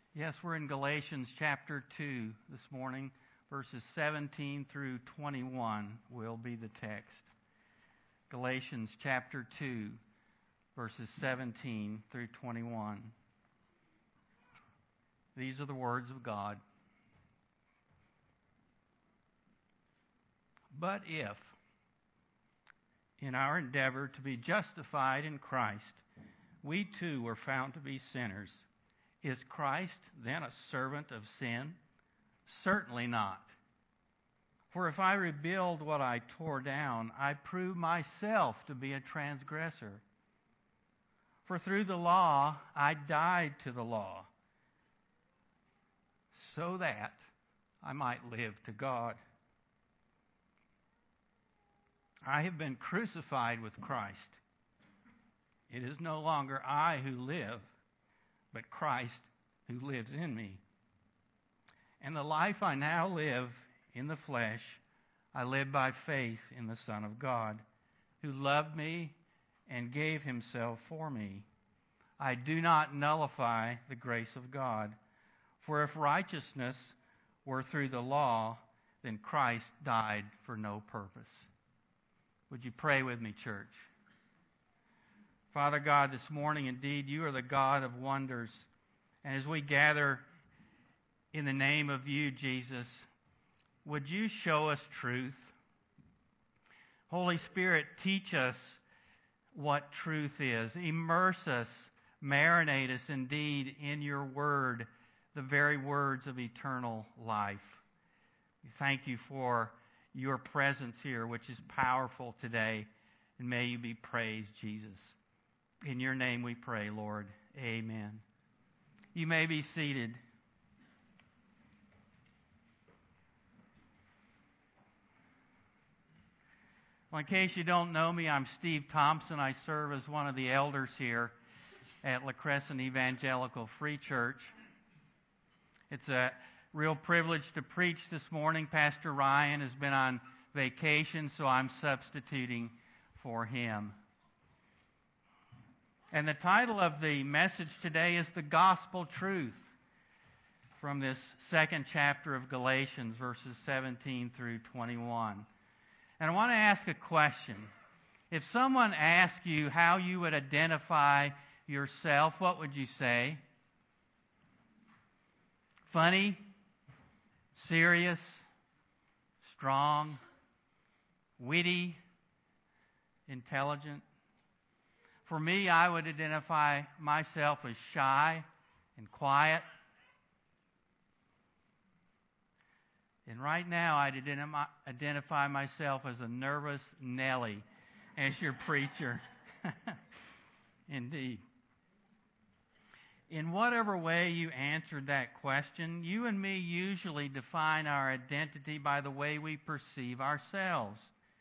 Yes, we're in Galatians chapter 2 this morning. Verses 17 through 21 will be the text. Galatians chapter 2, verses 17 through 21. These are the words of God. But if, in our endeavor to be justified in Christ, we too were found to be sinners, is Christ then a servant of sin? Certainly not. For if I rebuild what I tore down, I prove myself to be a transgressor. For through the law I died to the law, so that I might live to God. I have been crucified with Christ. It is no longer I who live, but Christ who lives in me. And the life I now live in the flesh, I live by faith in the Son of God, who loved me and gave himself for me. I do not nullify the grace of God, for if righteousness were through the law, then Christ died for no purpose. Would you pray with me, church? Father God, this morning, indeed, you are the God of wonders. And as we gather in the name of you, Jesus, would you show us truth? Holy Spirit, teach us what truth is. Immerse us, marinate us, indeed, in your word, the very words of eternal life. We thank you for your presence here, which is powerful today. And may you be praised, Jesus. In your name we pray, Lord. Amen. You may be seated. Well, in case you don't know me, I'm Steve Thompson. I serve as one of the elders here at La Crescent Evangelical Free Church. It's a real privilege to preach this morning. Pastor Ryan has been on vacation, so I'm substituting for him. And the title of the message today is The Gospel Truth, from this second chapter of Galatians, verses 17 through 21. And I want to ask a question. If someone asked you how you would identify yourself, what would you say? Funny? Serious? Strong? Witty? Intelligent? For me, I would identify myself as shy and quiet. And right now, I'd identify myself as a nervous Nelly, as your preacher. Indeed. In whatever way you answered that question, you and me usually define our identity by the way we perceive ourselves,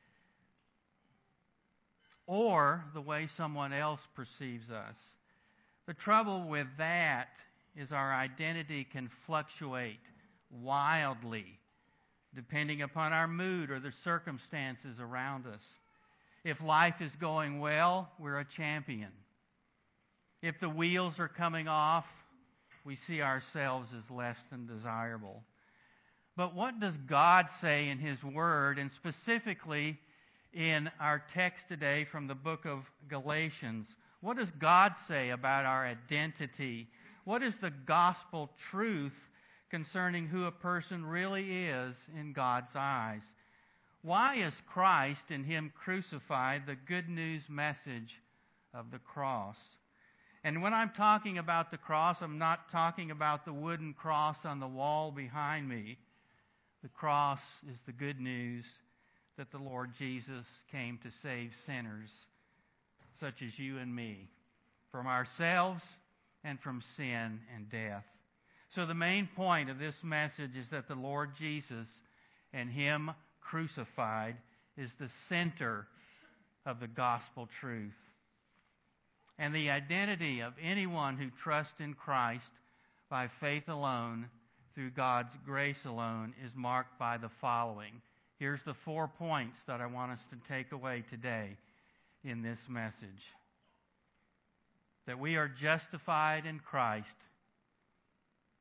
or the way someone else perceives us. The trouble with that is our identity can fluctuate wildly depending upon our mood or the circumstances around us. If life is going well, we're a champion. If the wheels are coming off, we see ourselves as less than desirable. But what does God say in His Word, and specifically in our text today from the book of Galatians? What does God say about our identity? What is the gospel truth concerning who a person really is in God's eyes? Why is Christ and Him crucified the good news message of the cross? And when I'm talking about the cross, I'm not talking about the wooden cross on the wall behind me. The cross is the good news that the Lord Jesus came to save sinners, such as you and me, from ourselves and from sin and death. So the main point of this message is that the Lord Jesus and Him crucified is the center of the gospel truth. And the identity of anyone who trusts in Christ by faith alone, through God's grace alone, is marked by the following. Here's the 4 points that I want us to take away today in this message. That we are justified in Christ,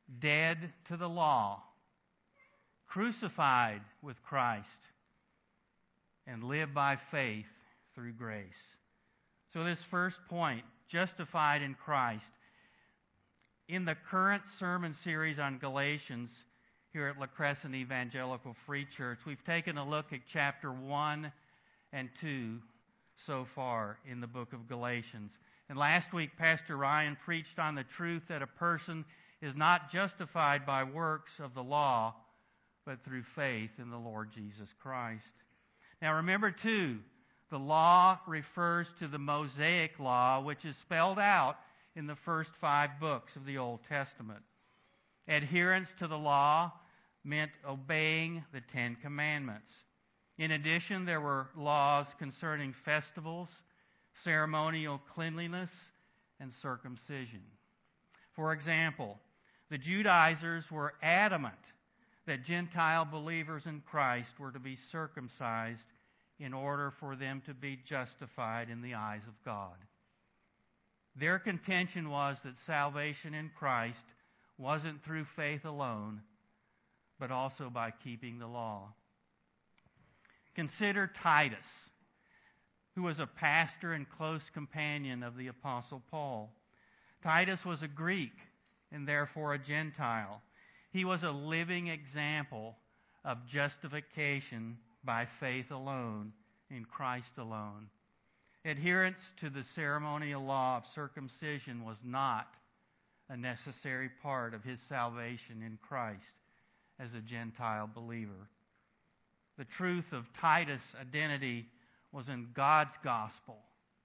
dead to the law, crucified with Christ, and live by faith through grace. So this first point, justified in Christ. In the current sermon series on Galatians here at La Crescent Evangelical Free Church, we've taken a look at chapter 1 and 2 so far in the book of Galatians. And last week, Pastor Ryan preached on the truth that a person is not justified by works of the law, but through faith in the Lord Jesus Christ. Now remember too, the law refers to the Mosaic law, which is spelled out in the first 5 books of the Old Testament. Adherence to the law meant obeying the 10 Commandments. In addition, there were laws concerning festivals, ceremonial cleanliness, and circumcision. For example, the Judaizers were adamant that Gentile believers in Christ were to be circumcised in order for them to be justified in the eyes of God. Their contention was that salvation in Christ wasn't through faith alone, but also by keeping the law. Consider Titus, who was a pastor and close companion of the Apostle Paul. Titus was a Greek and therefore a Gentile. He was a living example of justification by faith alone, in Christ alone. Adherence to the ceremonial law of circumcision was not a necessary part of his salvation in Christ as a Gentile believer. The truth of Titus' identity was in God's gospel,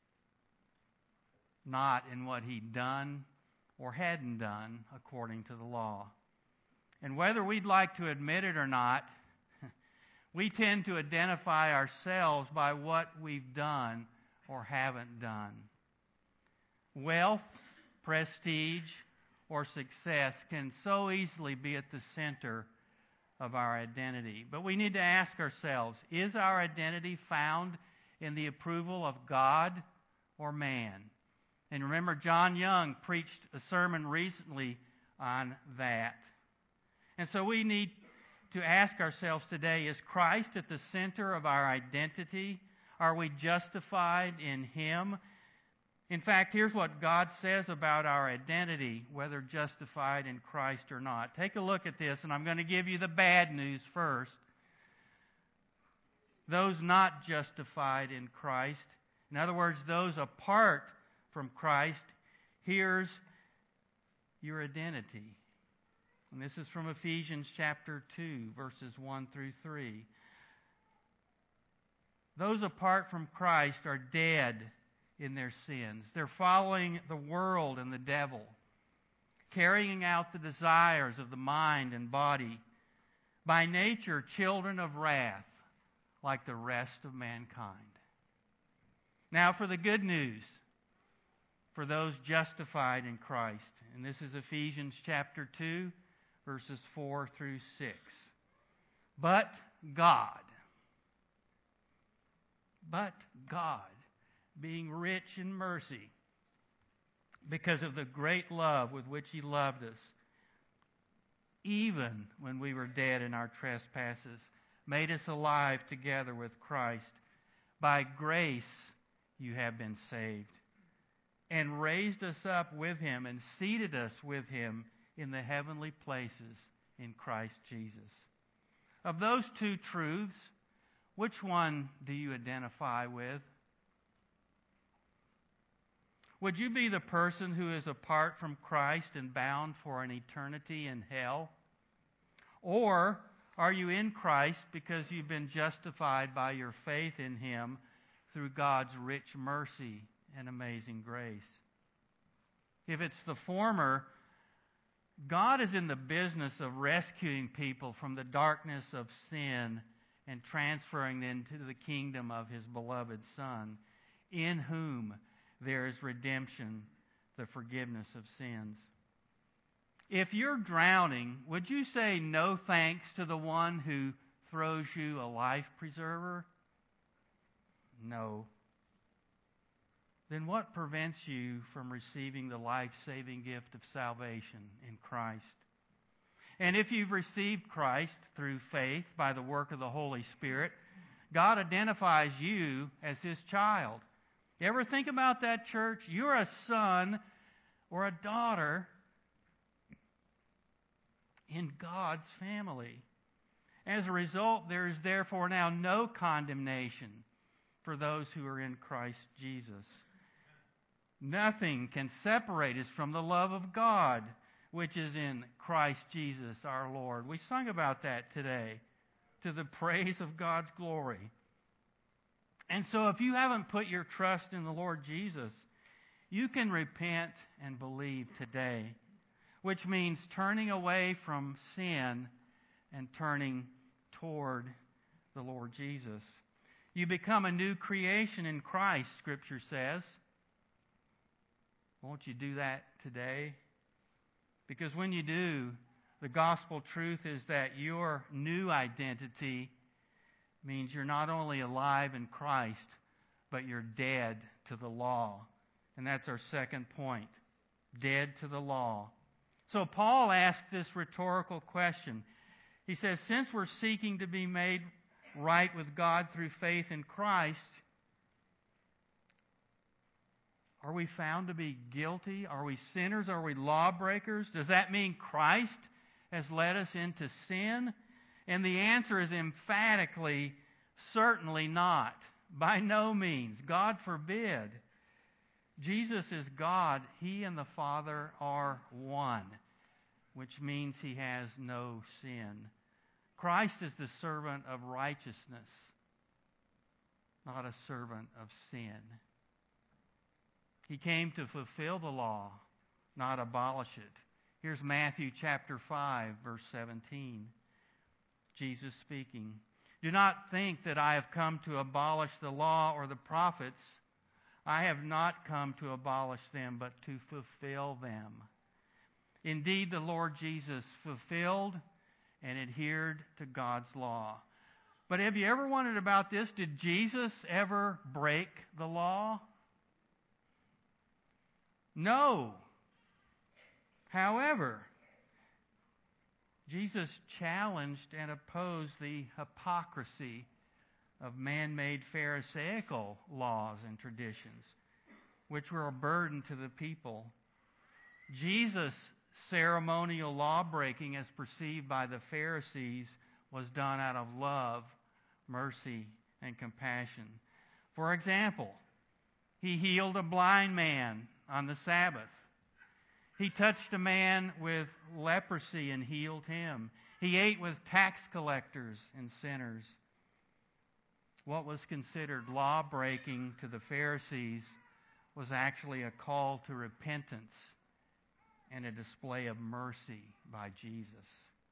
not in what he'd done or hadn't done according to the law. And whether we'd like to admit it or not, we tend to identify ourselves by what we've done or haven't done. Wealth, prestige, or success can so easily be at the center of our identity. But we need to ask ourselves, is our identity found in the approval of God or man? And remember, John Young preached a sermon recently on that. And so we need to ask ourselves today, is Christ at the center of our identity? Are we justified in Him? In fact, here's what God says about our identity, whether justified in Christ or not. Take a look at this, and I'm going to give you the bad news first. Those not justified in Christ, in other words, those apart from Christ, here's your identity. And this is from Ephesians chapter 2, verses 1 through 3. Those apart from Christ are dead in their sins. They're following the world and the devil, carrying out the desires of the mind and body. By nature, children of wrath, like the rest of mankind. Now for the good news, for those justified in Christ. And this is Ephesians chapter 2, verses 4 through 6. But God, being rich in mercy, because of the great love with which He loved us, even when we were dead in our trespasses, made us alive together with Christ. By grace you have been saved, and raised us up with Him, and seated us with Him in the heavenly places in Christ Jesus. Of those two truths, which one do you identify with? Would you be the person who is apart from Christ and bound for an eternity in hell? Or are you in Christ because you've been justified by your faith in Him through God's rich mercy and amazing grace? If it's the former, God is in the business of rescuing people from the darkness of sin and transferring them to the kingdom of His beloved Son, in whom there is redemption, the forgiveness of sins. If you're drowning, would you say no thanks to the one who throws you a life preserver? No. Then what prevents you from receiving the life-saving gift of salvation in Christ? And if you've received Christ through faith by the work of the Holy Spirit, God identifies you as His child. You ever think about that, church? You're a son or a daughter in God's family. As a result, there is therefore now no condemnation for those who are in Christ Jesus. Nothing can separate us from the love of God, which is in Christ Jesus our Lord. We sung about that today, to the praise of God's glory. And so if you haven't put your trust in the Lord Jesus, you can repent and believe today, which means turning away from sin and turning toward the Lord Jesus. You become a new creation in Christ, Scripture says. Won't you do that today? Because when you do, the gospel truth is that your new identity means you're not only alive in Christ, but you're dead to the law. And that's our second point. Dead to the law. So Paul asked this rhetorical question. He says, since we're seeking to be made right with God through faith in Christ, are we found to be guilty? Are we sinners? Are we lawbreakers? Does that mean Christ has led us into sin? And the answer is emphatically, certainly not. By no means. God forbid. Jesus is God. He and the Father are one, which means He has no sin. Christ is the servant of righteousness, not a servant of sin. He came to fulfill the law, not abolish it. Here's Matthew chapter 5, verse 17. Jesus speaking. Do not think that I have come to abolish the law or the prophets. I have not come to abolish them, but to fulfill them. Indeed, the Lord Jesus fulfilled and adhered to God's law. But have you ever wondered about this? Did Jesus ever break the law? No. However, Jesus challenged and opposed the hypocrisy of man-made Pharisaical laws and traditions, which were a burden to the people. Jesus' ceremonial law-breaking, as perceived by the Pharisees, was done out of love, mercy, and compassion. For example, He healed a blind man on the Sabbath. He touched a man with leprosy and healed him. He ate with tax collectors and sinners. What was considered law-breaking to the Pharisees was actually a call to repentance and a display of mercy by Jesus.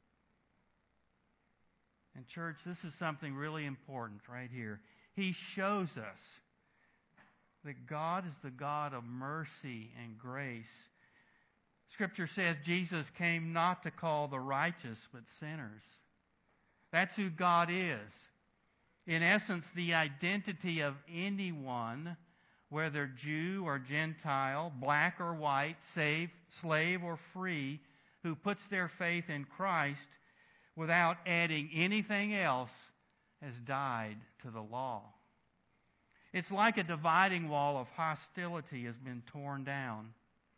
And church, this is something really important right here. He shows us that God is the God of mercy and grace. Scripture says Jesus came not to call the righteous, but sinners. That's who God is. In essence, the identity of anyone, whether Jew or Gentile, black or white, slave or free, who puts their faith in Christ without adding anything else, has died to the law. It's like a dividing wall of hostility has been torn down.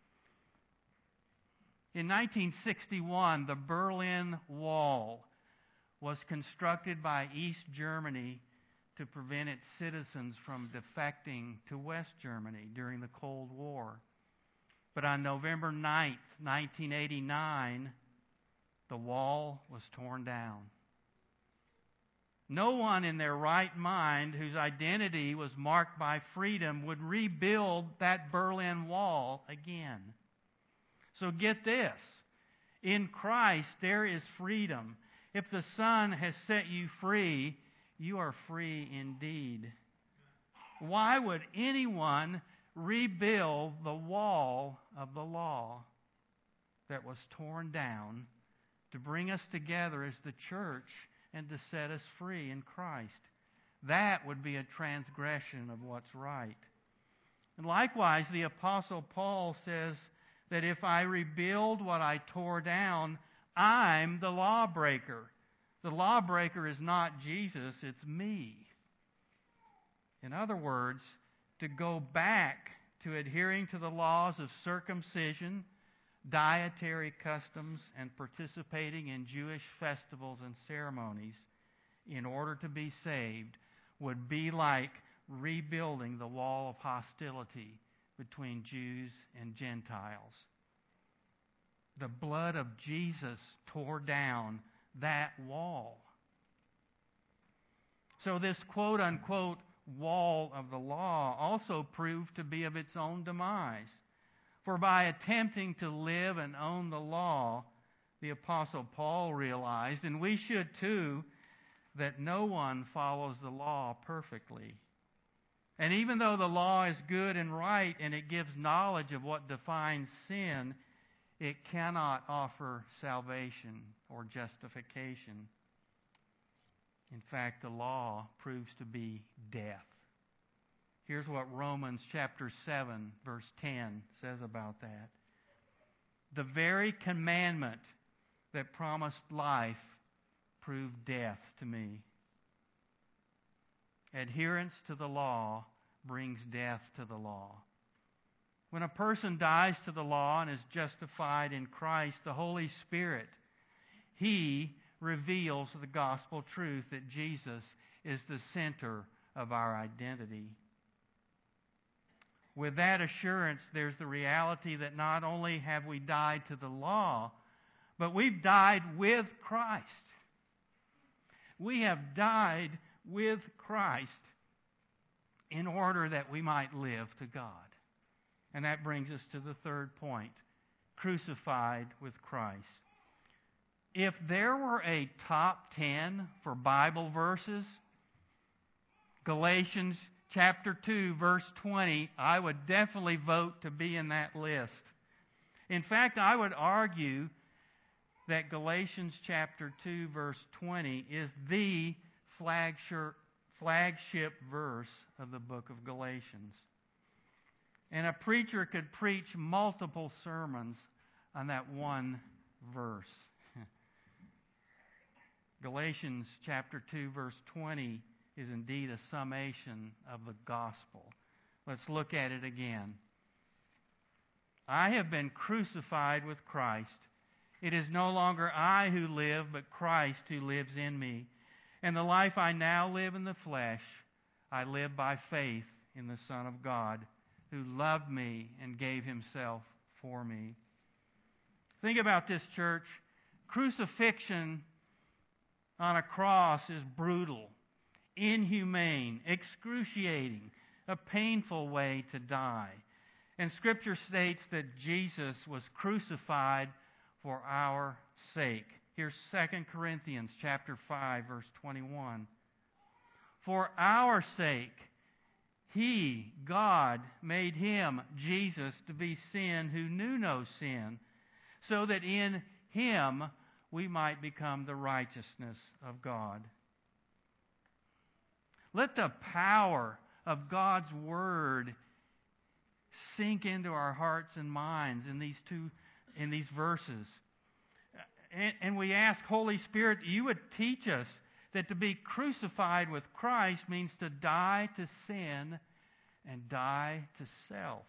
In 1961, the Berlin Wall was constructed by East Germany to prevent its citizens from defecting to West Germany during the Cold War. But on November 9th, 1989, the wall was torn down. No one in their right mind whose identity was marked by freedom would rebuild that Berlin Wall again. So get this. In Christ, there is freedom. If the Son has set you free, you are free indeed. Why would anyone rebuild the wall of the law that was torn down to bring us together as the church and to set us free in Christ? That would be a transgression of what's right. And likewise, the Apostle Paul says that if I rebuild what I tore down, I'm the lawbreaker. The lawbreaker is not Jesus, it's me. In other words, to go back to adhering to the laws of circumcision, dietary customs, and participating in Jewish festivals and ceremonies in order to be saved would be like rebuilding the wall of hostility between Jews and Gentiles. The blood of Jesus tore down that wall. So this quote-unquote wall of the law also proved to be of its own demise. For by attempting to live and own the law, the Apostle Paul realized, and we should too, that no one follows the law perfectly. And even though the law is good and right and it gives knowledge of what defines sin, it cannot offer salvation or justification. In fact, the law proves to be death. Here's what Romans chapter 7, verse 10 says about that. The very commandment that promised life proved death to me. Adherence to the law brings death to the law. When a person dies to the law and is justified in Christ, the Holy Spirit, He reveals the gospel truth that Jesus is the center of our identity. With that assurance, there's the reality that not only have we died to the law, but we've died with Christ. We have died with Christ in order that we might live to God. And that brings us to the third point, crucified with Christ. If there were a top 10 for Bible verses, Galatians chapter 2, verse 20, I would definitely vote to be in that list. In fact, I would argue that Galatians chapter 2, verse 20 is the flagship verse of the book of Galatians. And a preacher could preach multiple sermons on that one verse. Galatians chapter 2, verse 20 is indeed a summation of the gospel. Let's look at it again. I have been crucified with Christ. It is no longer I who live, but Christ who lives in me. And the life I now live in the flesh, I live by faith in the Son of God, who loved me and gave Himself for me. Think about this, church. Crucifixion on a cross is brutal, inhumane, excruciating, a painful way to die. And Scripture states that Jesus was crucified for our sake. Here's 2 Corinthians chapter 5, verse 21. For our sake, He, God, made Him, Jesus, to be sin who knew no sin, so that in Him we might become the righteousness of God. Let the power of God's Word sink into our hearts and minds in these verses. And we ask, Holy Spirit, You would teach us that to be crucified with Christ means to die to sin and die to self.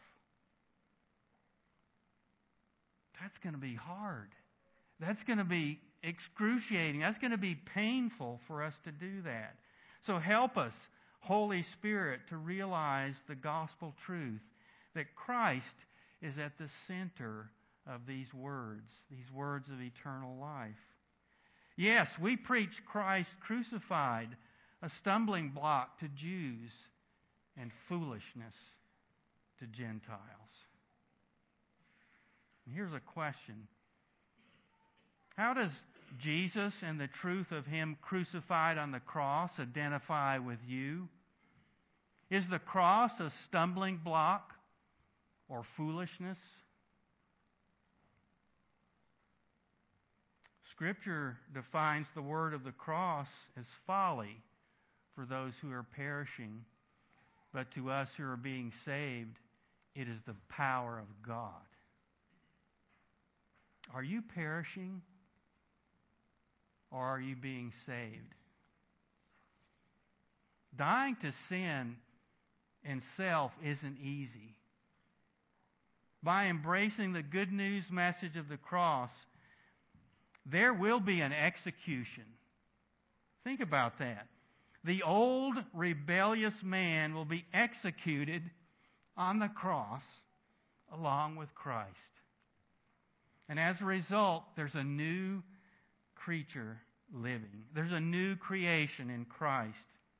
That's going to be hard. That's going to be excruciating. That's going to be painful for us to do that. So help us, Holy Spirit, to realize the gospel truth that Christ is at the center of these words of eternal life. Yes, we preach Christ crucified, a stumbling block to Jews and foolishness to Gentiles. And here's a question. How does Jesus and the truth of Him crucified on the cross identify with you? Is the cross a stumbling block or foolishness? Scripture defines the word of the cross as folly for those who are perishing, but to us who are being saved, it is the power of God. Are you perishing? or are you being saved? Dying to sin and self isn't easy. By embracing the good news message of the cross, there will be an execution. Think about that. The old rebellious man will be executed on the cross along with Christ. And as a result, there's a new creature living. There's a new creation in Christ.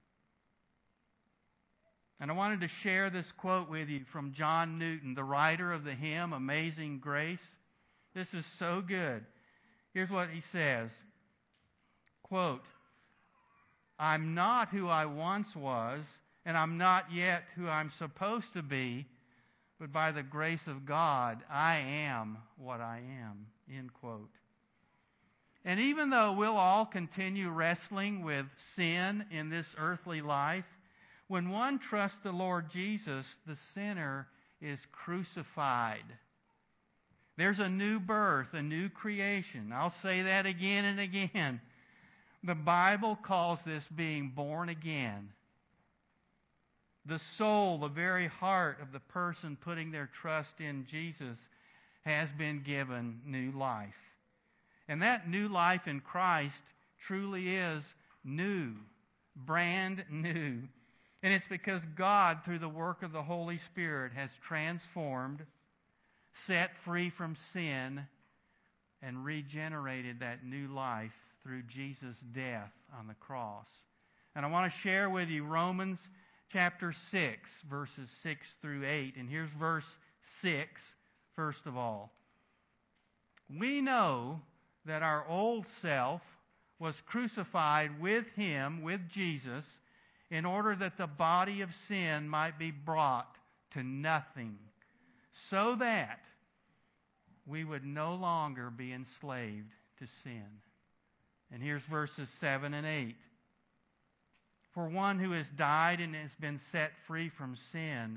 And I wanted to share this quote with you from John Newton, the writer of the hymn, Amazing Grace. This is so good. Here's what he says. Quote, I'm not who I once was, and I'm not yet who I'm supposed to be, but by the grace of God, I am what I am. End quote. And even though we'll all continue wrestling with sin in this earthly life, when one trusts the Lord Jesus, the sinner is crucified. There's a new birth, a new creation. I'll say that again and again. The Bible calls this being born again. The soul, the very heart of the person putting their trust in Jesus has been given new life. And that new life in Christ truly is new, brand new. And it's because God, through the work of the Holy Spirit, has transformed, set free from sin, and regenerated that new life through Jesus' death on the cross. And I want to share with you Romans chapter 6, verses 6 through 8. And here's verse 6, first of all. We know that our old self was crucified with Him, with Jesus, in order that the body of sin might be brought to nothing, so that we would no longer be enslaved to sin. And here's verses 7 and 8. For one who has died and has been set free from sin,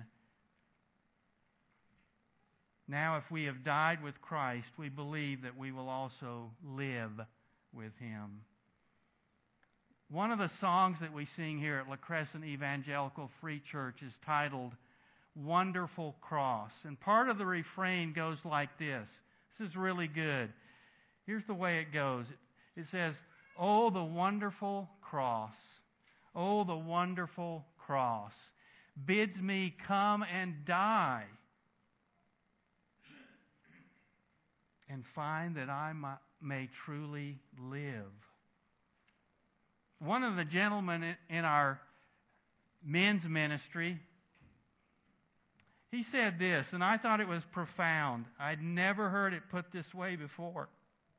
now if we have died with Christ, we believe that we will also live with Him. One of the songs that we sing here at La Crescent Evangelical Free Church is titled Wonderful Cross. And part of the refrain goes like this. This is really good. Here's the way it goes. It says, oh, the wonderful cross. Oh, the wonderful cross bids me come and die and find that I may truly live. One of the gentlemen in our men's ministry, he said this, and I thought it was profound. I'd never heard it put this way before.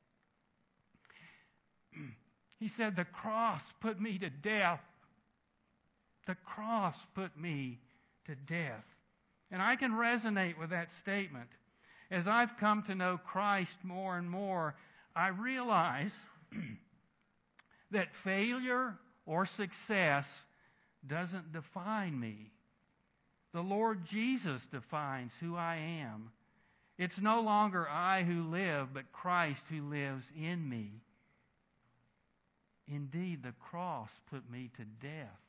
He said, the cross put me to death. The cross put me to death. And I can resonate with that statement. As I've come to know Christ more and more, I realize that failure or success doesn't define me. The Lord Jesus defines who I am. It's no longer I who live, but Christ who lives in me. Indeed, the cross put me to death.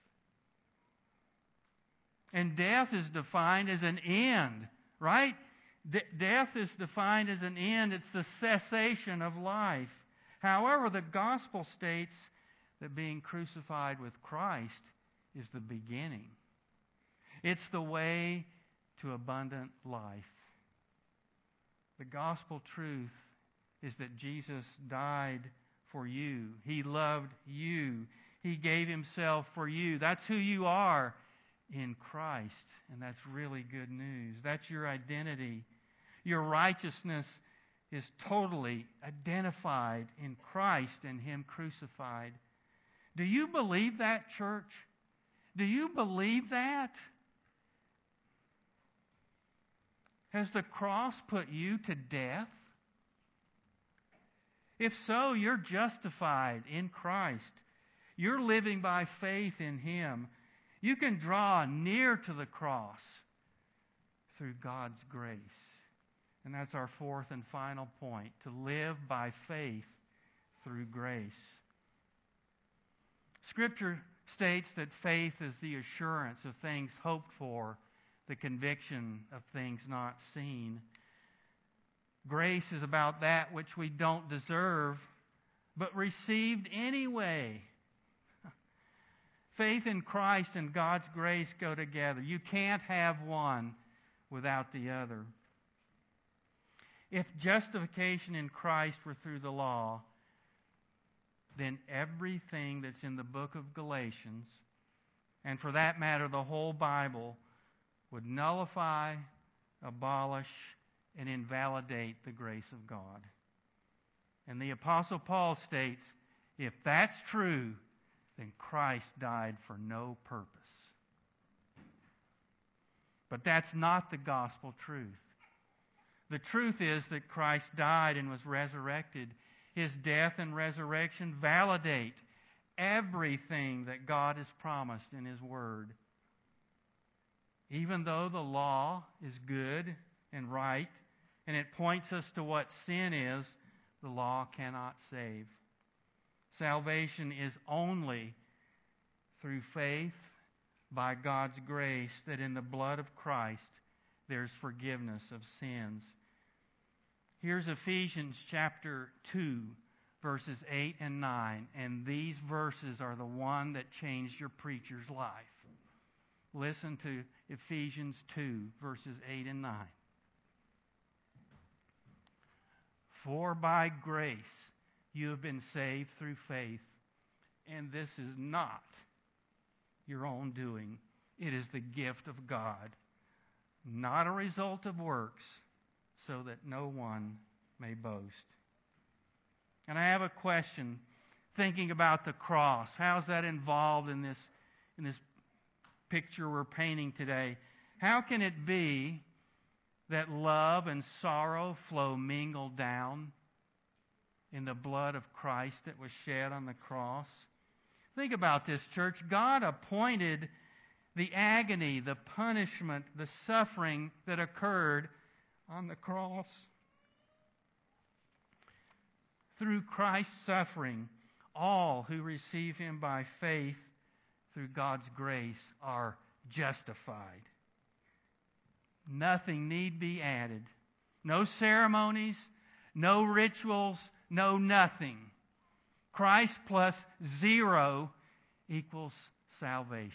And death is defined as an end, right? Death is defined as an end. It's the cessation of life. However, the gospel states that being crucified with Christ is the beginning. It's the way to abundant life. The gospel truth is that Jesus died for you. He loved you. He gave Himself for you. That's who you are in Christ. And that's really good news. That's your identity. Your righteousness is totally identified in Christ and Him crucified. Do you believe that, church? Do you believe that? Has the cross put you to death? If so, you're justified in Christ. You're living by faith in Him. You can draw near to the cross through God's grace. And that's our fourth and final point, to live by faith through grace. Scripture states that faith is the assurance of things hoped for, the conviction of things not seen. Grace is about that which we don't deserve, but received anyway. Faith in Christ and God's grace go together. You can't have one without the other. If justification in Christ were through the law, then everything that's in the book of Galatians, and for that matter the whole Bible, would nullify, abolish, and invalidate the grace of God. And the Apostle Paul states, if that's true, then Christ died for no purpose. But that's not the gospel truth. The truth is that Christ died and was resurrected. His death and resurrection validate everything that God has promised in His Word. Even though the law is good and right, and it points us to what sin is, the law cannot save. Salvation is only through faith by God's grace that in the blood of Christ there's forgiveness of sins. Here's Ephesians chapter 2, verses 8 and 9, and these verses are the one that changed your preacher's life. Listen to Ephesians 2, verses 8 and 9. For by grace you have been saved through faith, and this is not your own doing. It is the gift of God, not a result of works, so that no one may boast. And I have a question, thinking about the cross. How's that involved in this picture we're painting today? How can it be that love and sorrow flow mingled down in the blood of Christ that was shed on the cross? Think about this, church. God appointed the agony, the punishment, the suffering that occurred on the cross. Through Christ's suffering, all who receive Him by faith through God's grace are justified. Nothing need be added. No ceremonies, no rituals, no nothing. Christ plus 0 equals salvation.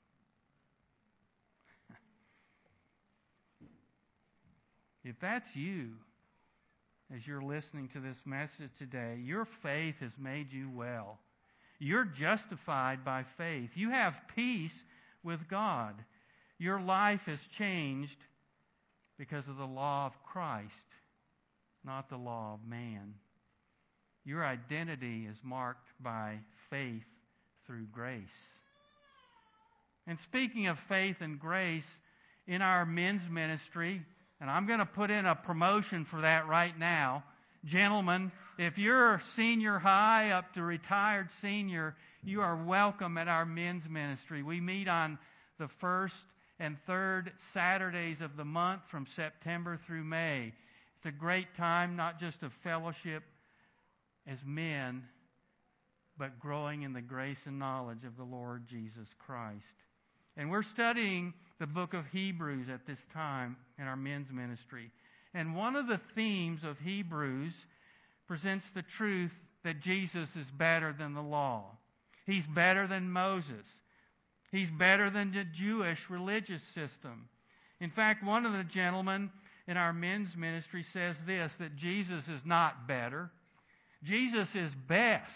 If that's you, as you're listening to this message today, your faith has made you well. You're justified by faith. You have peace with God. Your life has changed because of the law of Christ, not the law of man. Your identity is marked by faith through grace. And speaking of faith and grace, in our men's ministry, and I'm going to put in a promotion for that right now. Gentlemen, if you're senior high up to retired senior, you are welcome at our men's ministry. We meet on the first and third Saturdays of the month from September through May. It's a great time, not just of fellowship as men, but growing in the grace and knowledge of the Lord Jesus Christ. And we're studying the book of Hebrews at this time in our men's ministry. And one of the themes of Hebrews presents the truth that Jesus is better than the law. He's better than Moses. He's better than the Jewish religious system. In fact, one of the gentlemen in our men's ministry says this, that Jesus is not better. Jesus is best.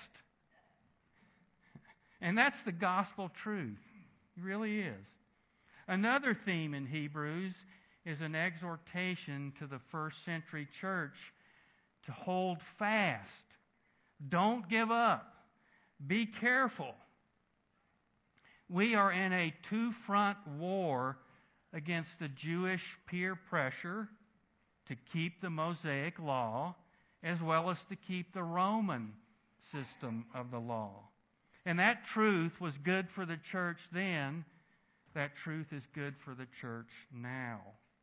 And that's the gospel truth. It really is. Another theme in Hebrews is an exhortation to the first century church to hold fast. Don't give up. Be careful. We are in a two-front war against the Jewish peer pressure to keep the Mosaic law, as well as to keep the Roman system of the law. And that truth was good for the church then. That truth is good for the church now.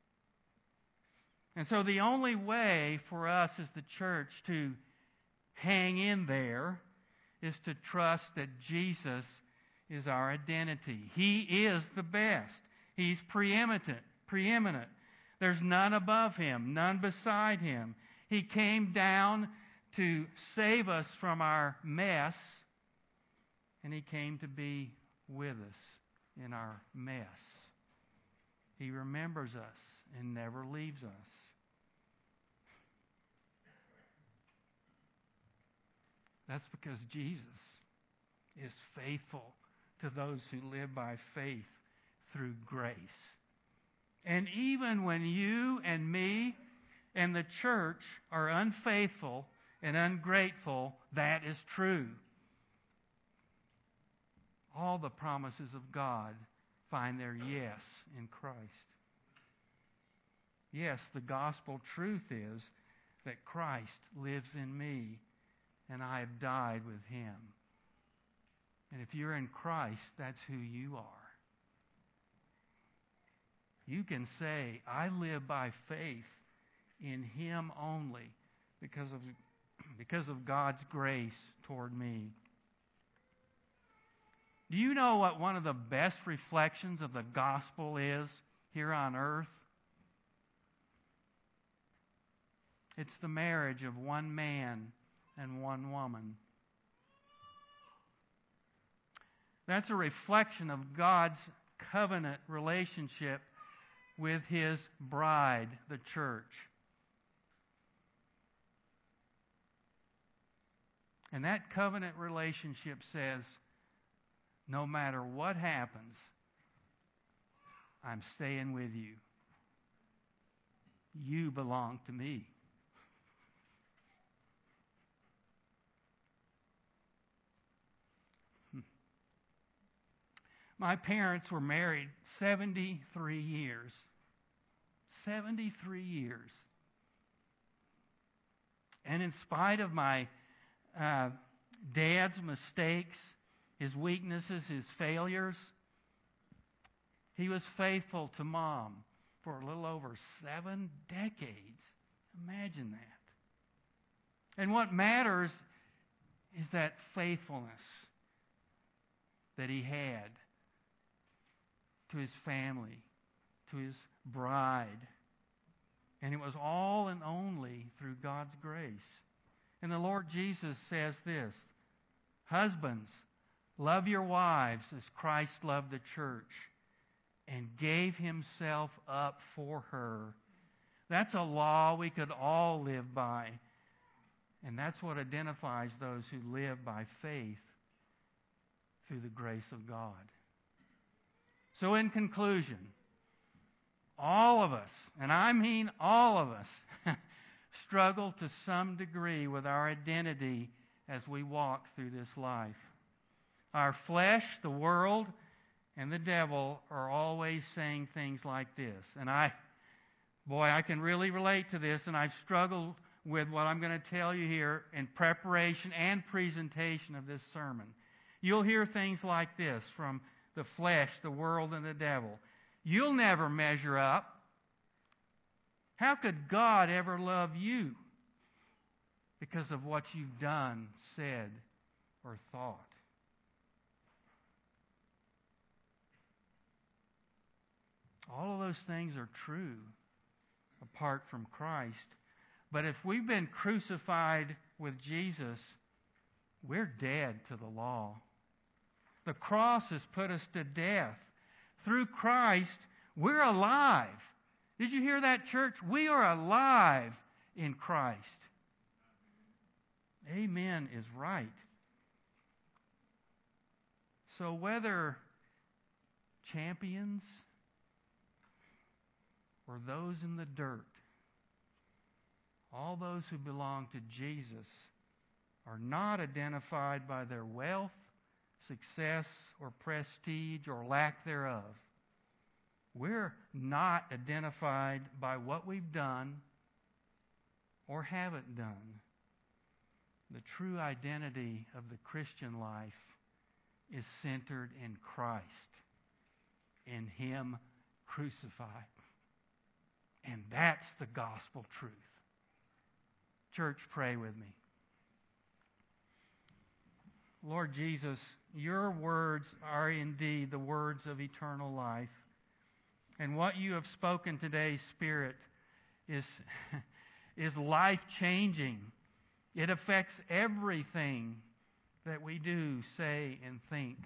And so the only way for us as the church to hang in there is to trust that Jesus is our identity. He is the best. He's preeminent. There's none above Him, none beside Him. He came down to save us from our mess, and He came to be with us in our mess. He remembers us and never leaves us. That's because Jesus is faithful to those who live by faith through grace. And even when you and me and the church are unfaithful and ungrateful, that is true. All the promises of God find their yes in Christ. Yes, the gospel truth is that Christ lives in me and I have died with Him. And if you're in Christ, that's who you are. You can say, I live by faith in Him only because of God's grace toward me. Do you know what one of the best reflections of the gospel is here on earth? It's the marriage of one man and one woman. That's a reflection of God's covenant relationship with His bride, the church. And that covenant relationship says, no matter what happens, I'm staying with you. You belong to me. My parents were married 73 years. 73 years. And in spite of my dad's mistakes, his weaknesses, his failures, he was faithful to Mom for a little over 7 decades. Imagine that. And what matters is that faithfulness that he had to his family, to his bride. And it was all and only through God's grace. And the Lord Jesus says this, husbands, love your wives as Christ loved the church and gave Himself up for her. That's a law we could all live by. And that's what identifies those who live by faith through the grace of God. So in conclusion, all of us, and I mean all of us, struggle to some degree with our identity as we walk through this life. Our flesh, the world, and the devil are always saying things like this. And I can really relate to this, and I've struggled with what I'm going to tell you here in preparation and presentation of this sermon. You'll hear things like this from the flesh, the world, and the devil. You'll never measure up. How could God ever love you because of what you've done, said, or thought? All of those things are true apart from Christ. But if we've been crucified with Jesus, we're dead to the law. The cross has put us to death. Through Christ, we're alive. Did you hear that, church? We are alive in Christ. Amen is right. So whether champions or those in the dirt, all those who belong to Jesus are not identified by their wealth, success, or prestige, or lack thereof. We're not identified by what we've done or haven't done. The true identity of the Christian life is centered in Christ, in Him crucified. And that's the gospel truth. Church, pray with me. Lord Jesus, your words are indeed the words of eternal life. And what you have spoken today, Spirit, is life-changing. It affects everything that we do, say, and think.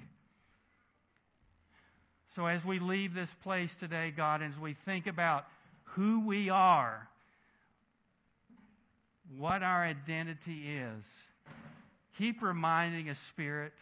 So as we leave this place today, God, as we think about who we are, what our identity is, keep reminding us, Spirit,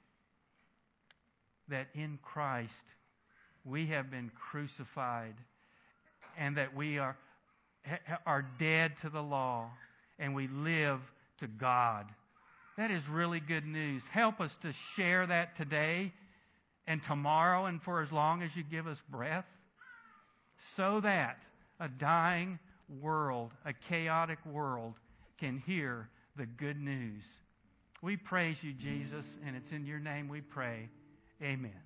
that in Christ we have been crucified and that we are dead to the law and we live to God. That is really good news. Help us to share that today and tomorrow and for as long as you give us breath, so that a dying world, a chaotic world, can hear the good news. We praise you, Jesus, and it's in your name we pray. Amen.